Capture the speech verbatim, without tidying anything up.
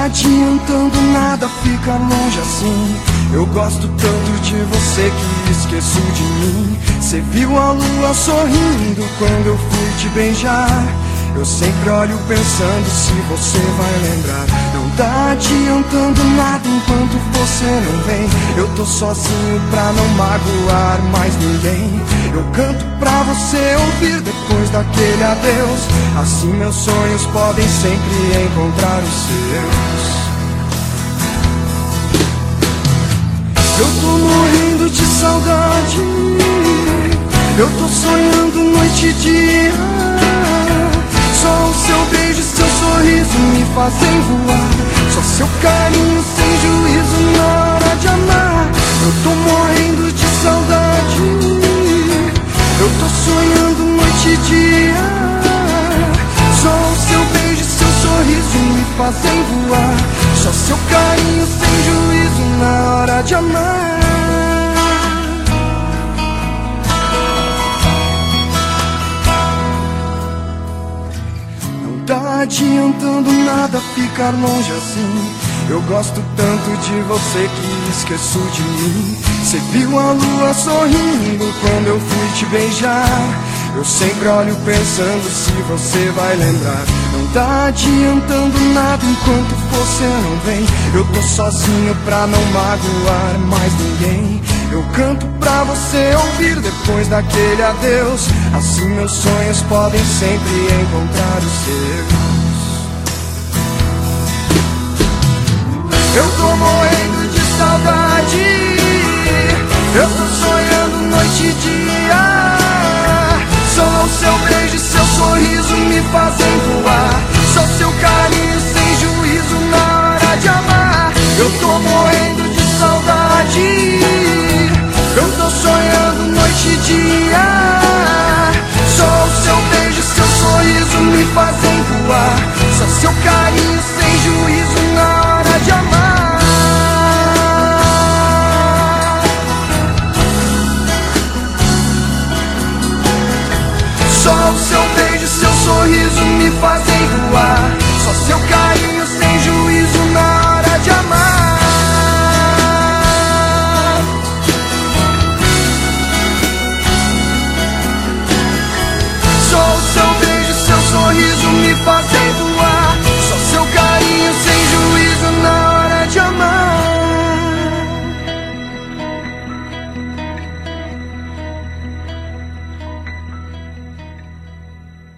adiantando nada ficar longe assim. Eu gosto tanto de você que esqueço de mim. Cê viu a lua sorrindo quando eu fui te beijar. Eu sempre olho pensando se você vai lembrar. Não tá adiantando nada enquanto você não vem. Eu tô sozinho pra não magoar mais ninguém. Eu canto pra você ouvir depois daquele adeus. Assim meus sonhos podem sempre encontrar os seus. Eu tô morrendo de saudade. Eu tô sonhando noite e dia. Só o seu beijo e seu sorriso me fazem voar. Só seu carinho sem juízo na hora de amar. Eu tô morrendo de saudade. Eu tô sonhando noite e dia. Só o seu beijo e seu sorriso me fazem voar. Só seu carinho sem juízo na hora de amar. Tá adiantando nada ficar longe assim. Eu gosto tanto de você que esqueço de mim. Cê viu a lua sorrindo quando eu fui te beijar. Eu sempre olho pensando se você vai lembrar. Não tá adiantando nada enquanto você não vem. Eu tô sozinho pra não magoar mais ninguém. Eu canto pra você ouvir depois daquele adeus. Assim meus sonhos podem sempre encontrar os seus. Eu tô morrendo de saudade. Eu tô sonhando noite e dia. Só o seu beijo e seu sorriso me fazem voar. Só seu carinho sem juízo na hora de amar. Eu tô morrendo de saudade. Eu tô sonhando noite e dia. Só o seu beijo e seu sorriso me fazem voar. Só seu carinho sem juízo na hora de amar. Só o seu beijo e seu sorriso me fazem voar. Só seu carinho